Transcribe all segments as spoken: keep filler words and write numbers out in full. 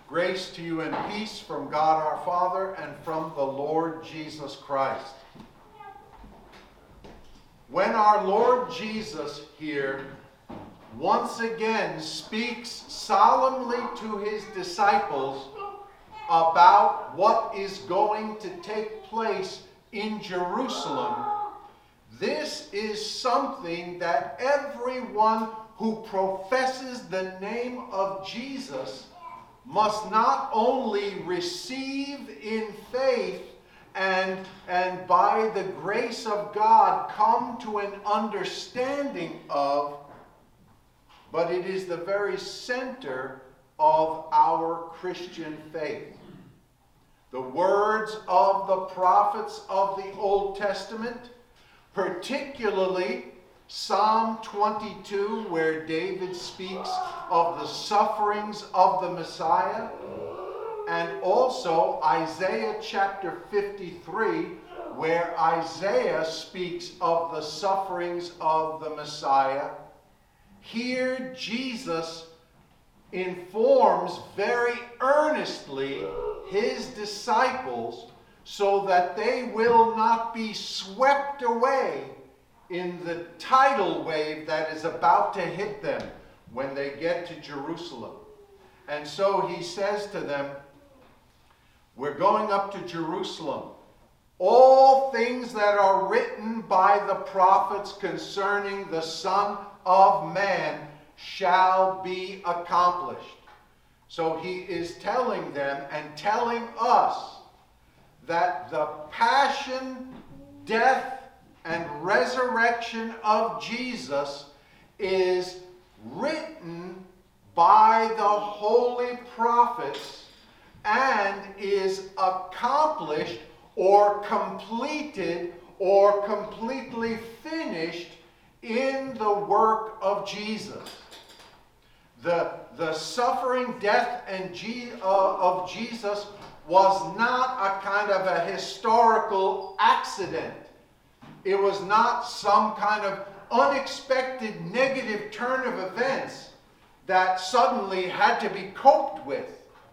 Grace to you and peace from God our Father and from the Lord Jesus Christ. When our Lord Jesus here once again speaks solemnly to his disciples about what is going to take place in Jerusalem, this is something that everyone who professes the name of Jesus must not only receive in faith and, and by the grace of God come to an understanding of, but it is the very center of our Christian faith. The words of the prophets of the Old Testament, particularly Psalm twenty-two, where David speaks of the sufferings of the Messiah, and also Isaiah chapter fifty-three, where Isaiah speaks of the sufferings of the Messiah. Here Jesus informs very earnestly his disciples so that they will not be swept away in the tidal wave that is about to hit them when they get to Jerusalem. And so he says to them, we're going up to Jerusalem. All things that are written by the prophets concerning the Son of Man shall be accomplished. So he is telling them and telling us that the passion, death, and resurrection of Jesus is written by the holy prophets and is accomplished or completed or completely finished in the work of Jesus. The, the suffering, death, and G, uh, of Jesus was not a kind of a historical accident. It was not some kind of unexpected negative turn of events that suddenly had to be coped with.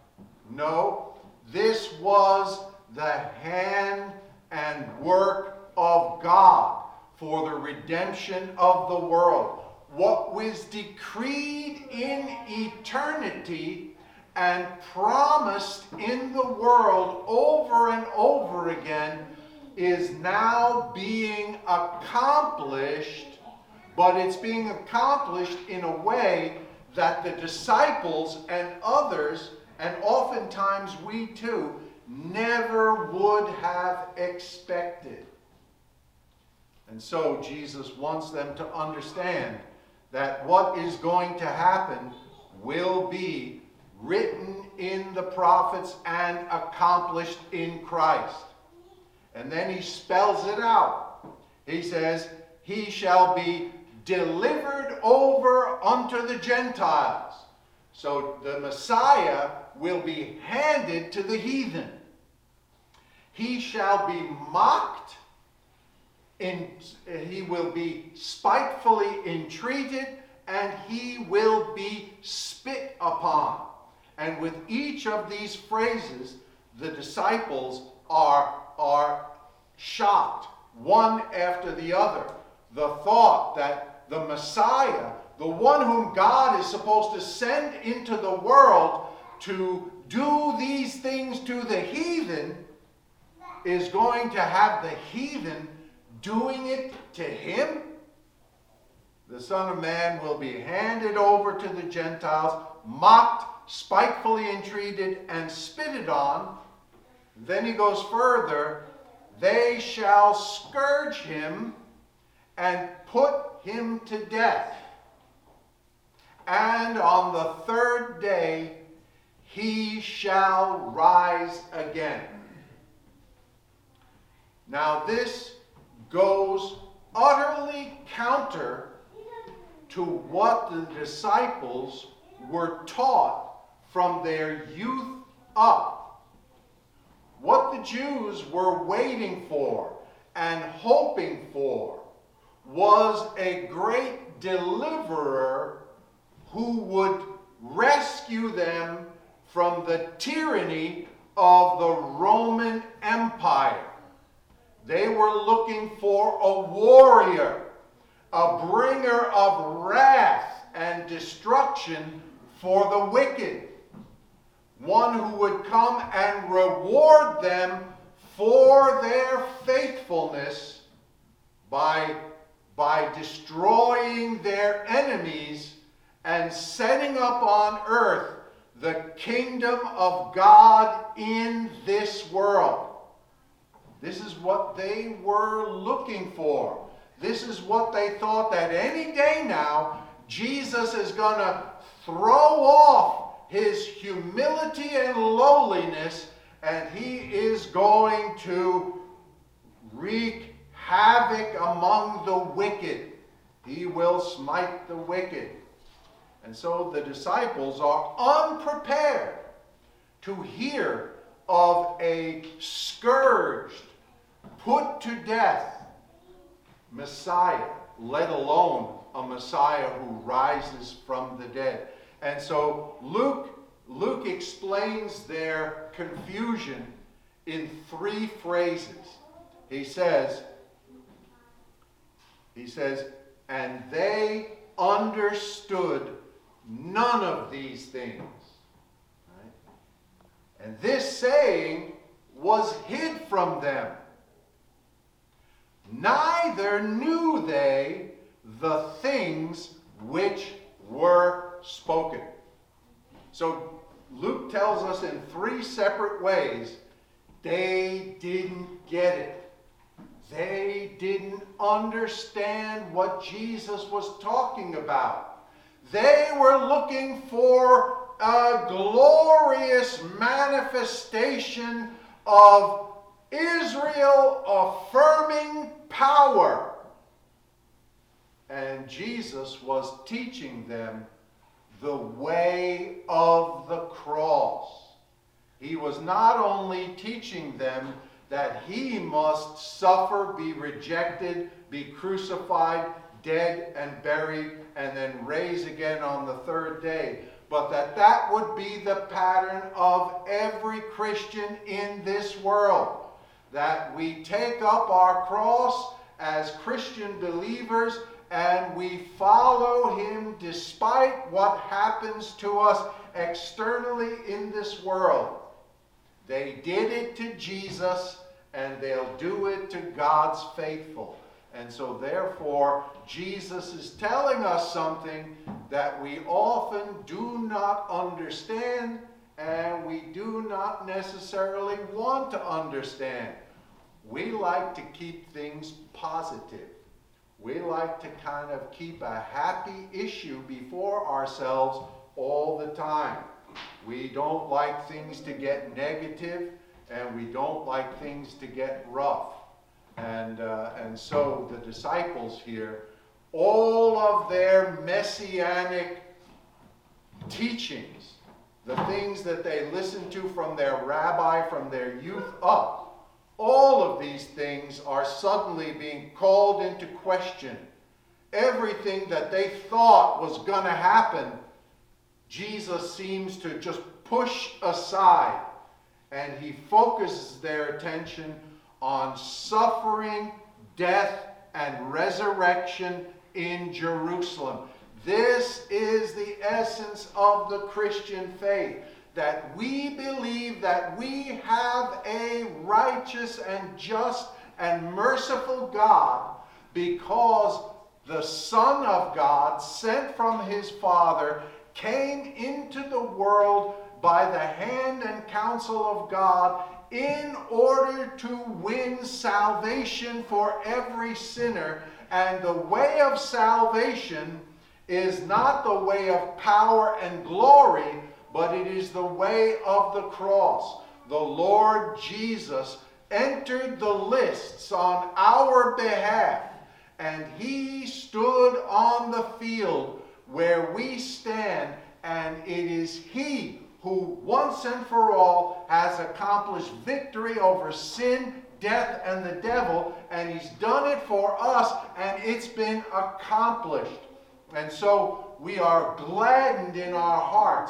No, this was the hand and work of God for the redemption of the world. What was decreed in eternity and promised in the world over and over again is now being accomplished, but it's being accomplished in a way that the disciples and others, and oftentimes we too, never would have expected. And so Jesus wants them to understand that what is going to happen will be written in the prophets and accomplished in Christ. And then he spells it out. He says, he shall be delivered over unto the Gentiles. So the Messiah will be handed to the heathen. He shall be mocked, in, he will be spitefully entreated, and he will be spit upon. And with each of these phrases, the disciples are, are shocked, one after the other. The thought that the Messiah, the one whom God is supposed to send into the world to do these things to the heathen, is going to have the heathen doing it to him? The Son of Man will be handed over to the Gentiles, mocked, spitefully entreated, and spitted on. Then he goes further, they shall scourge him and put him to death. And on the third day he shall rise again. Now this goes utterly counter to what the disciples were taught from their youth up. What the Jews were waiting for and hoping for was a great deliverer who would rescue them from the tyranny of the Roman Empire. They were looking for a warrior, a bringer of wrath and destruction for the wicked, one who would come and reward them for their faithfulness by, by destroying their enemies and setting up on earth the kingdom of God in this world. This is what they were looking for. This is what they thought, that any day now, Jesus is going to throw off his humility and lowliness, and he is going to wreak havoc among the wicked. He will smite the wicked. And so the disciples are unprepared to hear of a scourged, put to death Messiah, let alone a Messiah who rises from the dead. And so Luke, Luke explains their confusion in three phrases. He says, he says, and they understood none of these things. Right? And this saying was hid from them. Neither knew they the things which were spoken. So Luke tells us in three separate ways, they didn't get it. They didn't understand what Jesus was talking about. They were looking for a glorious manifestation of Israel affirming power. And Jesus was teaching them the way of the cross. He was not only teaching them that he must suffer, be rejected, be crucified, dead and buried, and then raise again on the third day, but that that would be the pattern of every Christian in this world. That we take up our cross as Christian believers and we follow him despite what happens to us externally in this world. They did it to Jesus, and they'll do it to God's faithful. And so therefore, Jesus is telling us something that we often do not understand, and we do not necessarily want to understand. We like to keep things positive. We like to kind of keep a happy issue before ourselves all the time. We don't like things to get negative, and we don't like things to get rough. And, uh, and so the disciples here, all of their messianic teachings, the things that they listened to from their rabbi from their youth up, all of these things are suddenly being called into question. Everything that they thought was going to happen, Jesus seems to just push aside, and he focuses their attention on suffering, death, and resurrection in Jerusalem. This is the essence of the Christian faith, that we believe that we have a righteous and just and merciful God because the Son of God, sent from his Father, came into the world by the hand and counsel of God in order to win salvation for every sinner. And the way of salvation is not the way of power and glory, but it is the way of the cross. The Lord Jesus entered the lists on our behalf, and he stood on the field where we stand, and it is he who once and for all has accomplished victory over sin, death, and the devil, and he's done it for us, and it's been accomplished. And so we are gladdened in our hearts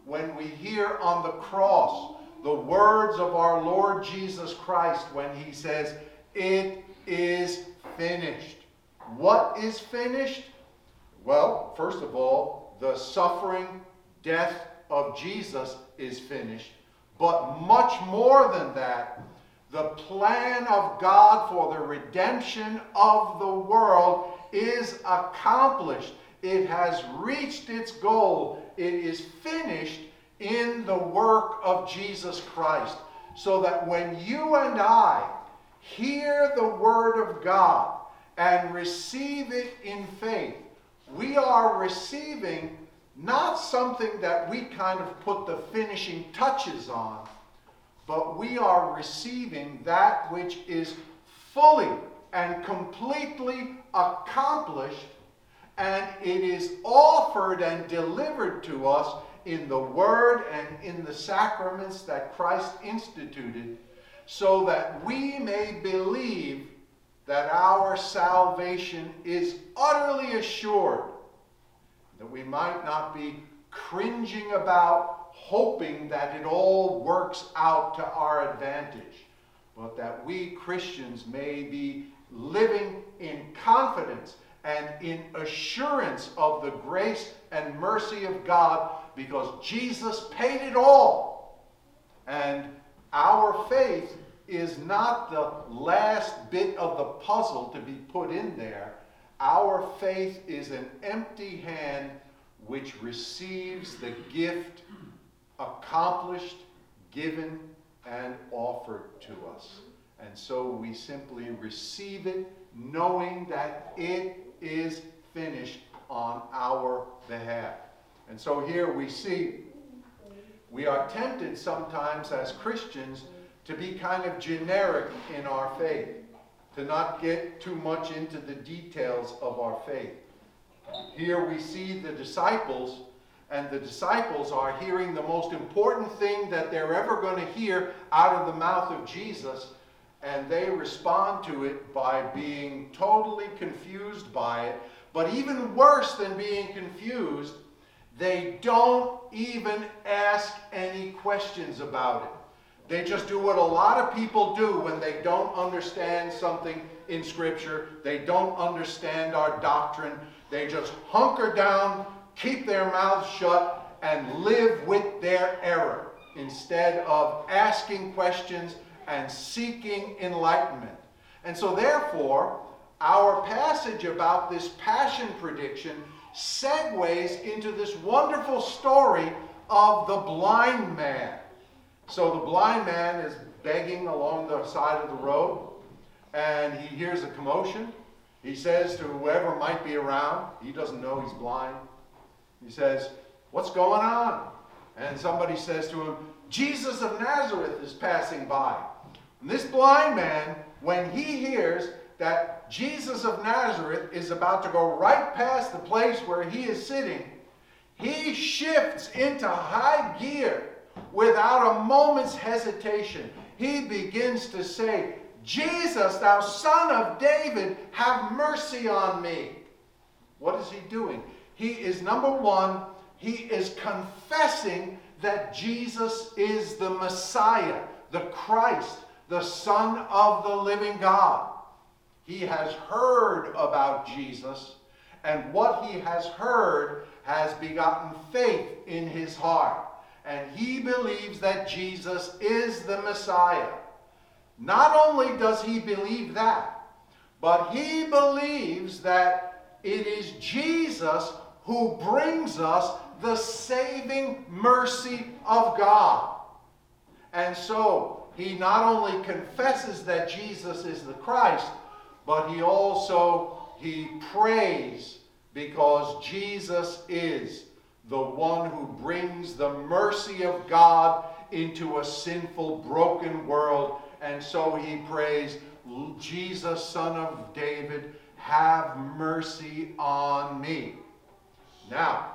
when we hear on the cross the words of our Lord Jesus Christ when he says, "It is finished." What is finished? Well, first of all, the suffering, death of Jesus is finished. But much more than that, the plan of God for the redemption of the world is accomplished. It has reached its goal. It is finished in the work of Jesus Christ. So that when you and I hear the word of God and receive it in faith, we are receiving not something that we kind of put the finishing touches on, but we are receiving that which is fully and completely accomplished, and it is offered and delivered to us in the Word and in the sacraments that Christ instituted, so that we may believe that our salvation is utterly assured, that we might not be cringing about, hoping that it all works out to our advantage, but that we Christians may be living in confidence and in assurance of the grace and mercy of God, because Jesus paid it all. And our faith is not the last bit of the puzzle to be put in there. Our faith is an empty hand which receives the gift accomplished, given, and offered to us. And so we simply receive it, knowing that it is finished on our behalf. And so here we see we are tempted sometimes as Christians to be kind of generic in our faith, to not get too much into the details of our faith. Here we see the disciples, and the disciples are hearing the most important thing that they're ever going to hear out of the mouth of Jesus, and they respond to it by being totally confused by it. But even worse than being confused, they don't even ask any questions about it. They just do what a lot of people do when they don't understand something in Scripture. They don't understand our doctrine. They just hunker down, keep their mouths shut, and live with their error instead of asking questions and seeking enlightenment. And so therefore, our passage about this passion prediction segues into this wonderful story of the blind man. So the blind man is begging along the side of the road, and he hears a commotion. He says to whoever might be around, he doesn't know he's blind, he says, "What's going on?" And somebody says to him, "Jesus of Nazareth is passing by." And this blind man, when he hears that Jesus of Nazareth is about to go right past the place where he is sitting, he shifts into high gear without a moment's hesitation. He begins to say, "Jesus, thou son of David, have mercy on me." What is he doing? He is, number one, he is confessing that Jesus is the Messiah, the Christ, the Son of the living God. He has heard about Jesus, and what he has heard has begotten faith in his heart. And he believes that Jesus is the Messiah. Not only does he believe that, but he believes that it is Jesus who brings us the saving mercy of God. And so he not only confesses that Jesus is the Christ, but he also, he prays because Jesus is the one who brings the mercy of God into a sinful, broken world. And so he prays, "Jesus, son of David, have mercy on me." Now,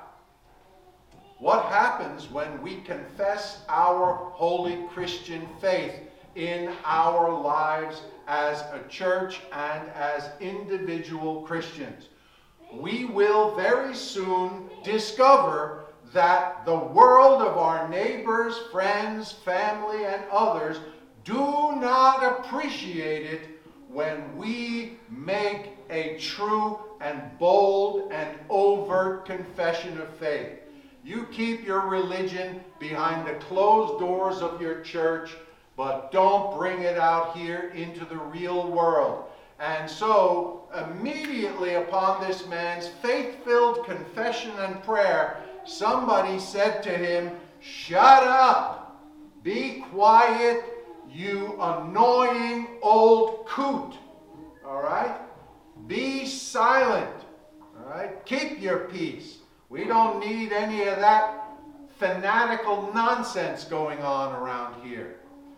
what happens when we confess our holy Christian faith in our lives as a church and as individual Christians? We will very soon discover that the world of our neighbors, friends, family, and others do not appreciate it when we make a true and bold and overt confession of faith. You keep your religion behind the closed doors of your church, but don't bring it out here into the real world. And so, immediately upon this man's faith-filled confession and prayer, somebody said to him, "Shut up! Be quiet, you annoying old coot." All right? Be silent. All right? Keep your peace. We don't need any of that fanatical nonsense going on around here.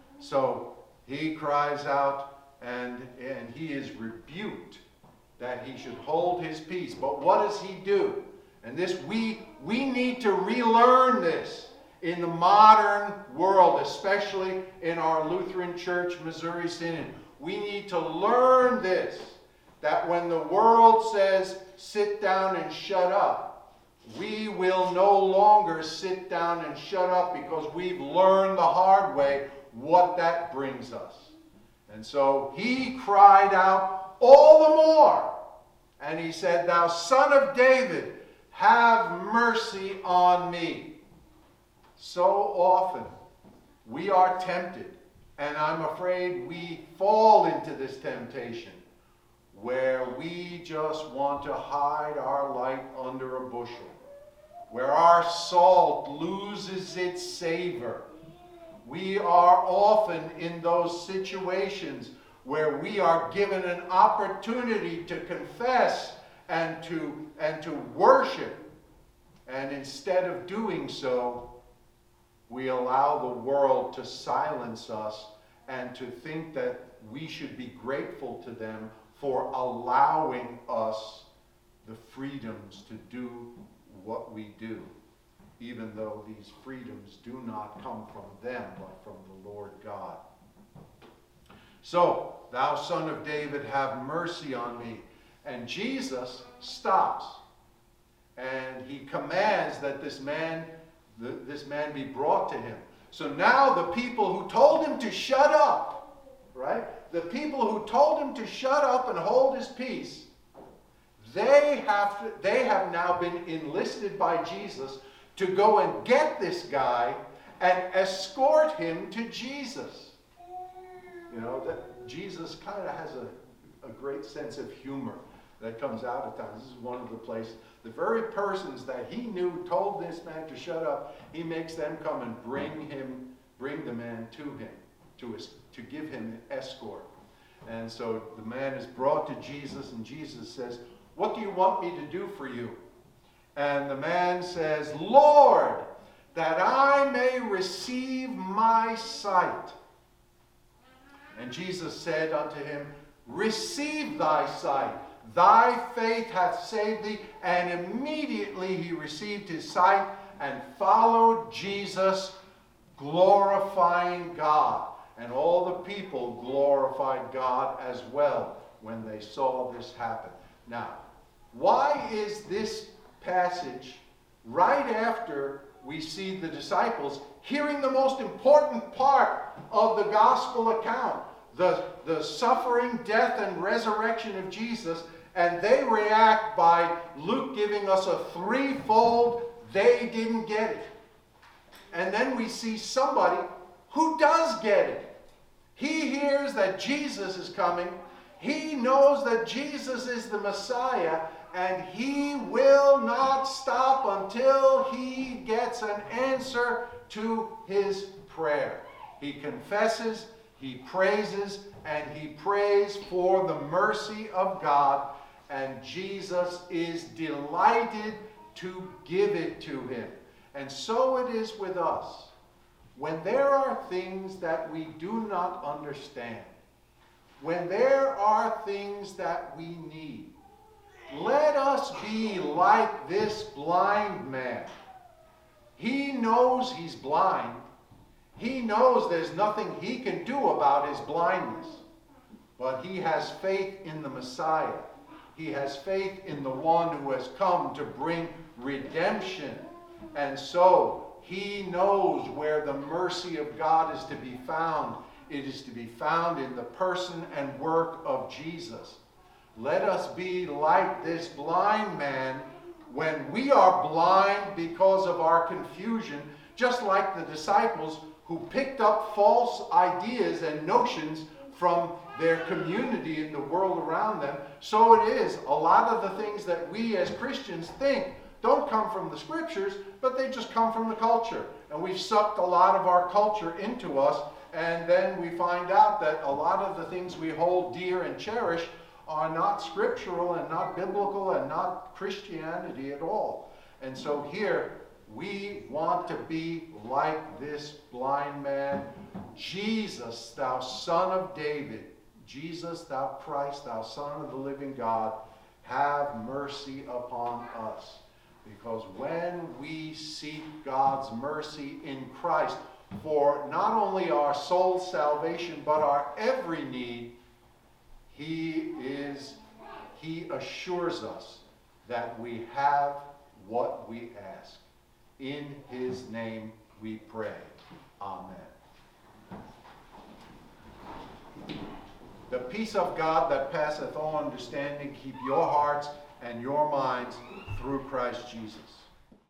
So he cries out, and, and he is rebuked that he should hold his peace. But what does he do? And this we we need to relearn this in the modern world, especially in our Lutheran Church Missouri Synod. We need to learn this, that when the world says sit down and shut up, we will no longer sit down and shut up, because we've learned the hard way what that brings us. And so he cried out all the more, and he said, "Thou Son of David, have mercy on me." So often we are tempted, and I'm afraid we fall into this temptation, where we just want to hide our light under a bushel, where our salt loses its savor. We are often in those situations where we are given an opportunity to confess and to, and to worship. And instead of doing so, we allow the world to silence us and to think that we should be grateful to them for allowing us the freedoms to do what we do, even though these freedoms do not come from them, but from the Lord God. So, "Thou Son of David, have mercy on me." And Jesus stops, and he commands that this man, this man be brought to him. So now the people who told him to shut up, right? The people who told him to shut up and hold his peace, they have to, they have now been enlisted by Jesus to go and get this guy and escort him to Jesus. You know, that Jesus kind of has a, a great sense of humor that comes out at times. This is one of the places. The very persons that he knew told this man to shut up, he makes them come and bring him, bring the man to him, to, his, to give him an escort. And so the man is brought to Jesus, and Jesus says, "What do you want me to do for you?" And the man says, "Lord, that I may receive my sight." And Jesus said unto him, "Receive thy sight. Thy faith hath saved thee." And immediately he received his sight and followed Jesus, glorifying God. And all the people glorified God as well when they saw this happen. Now, why is this passage right after we see the disciples hearing the most important part of the gospel account, the, the suffering, death, and resurrection of Jesus, and they react by Luke giving us a threefold, they didn't get it. And then we see somebody who does get it. He hears that Jesus is coming. He knows that Jesus is the Messiah, and he will not stop until he gets an answer to his prayer. He confesses, he praises, and he prays for the mercy of God, and Jesus is delighted to give it to him. And so it is with us. When there are things that we do not understand, when there are things that we need, let us be like this blind man. He knows he's blind. He knows there's nothing he can do about his blindness. But he has faith in the Messiah. He has faith in the one who has come to bring redemption And so he knows where the mercy of God is to be found. It is to be found in the person and work of Jesus. Let us be like this blind man when we are blind because of our confusion, just like the disciples who picked up false ideas and notions from their community in the world around them. So it is. A lot of the things that we as Christians think don't come from the scriptures, but they just come from the culture. And we've sucked a lot of our culture into us, and then we find out that a lot of the things we hold dear and cherish are not scriptural and not biblical and not Christianity at all. And so here, we want to be like this blind man. Jesus, thou Son of David, Jesus, thou Christ, thou Son of the living God, have mercy upon us. Because when we seek God's mercy in Christ for not only our soul's salvation, but our every need, He is, He assures us that we have what we ask. In His name we pray. Amen. The peace of God that passeth all understanding keep your hearts and your minds through Christ Jesus.